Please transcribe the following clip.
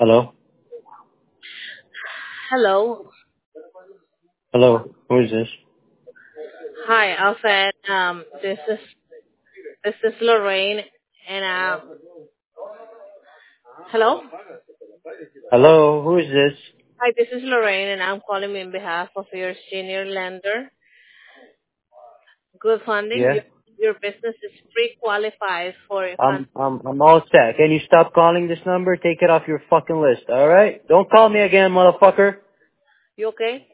Hello? Hello. Hello? Who is this? Hi, Alfred. This is Lorraine, and hello. Hello? Who is this? Hi, this is Lorraine, and I'm calling on behalf of your senior lender, Good Funding. Yeah? Your business is pre-qualified for a fund. I'm all set. Can you stop calling this number? Take it off your fucking list, alright? Don't call me again, motherfucker. You okay?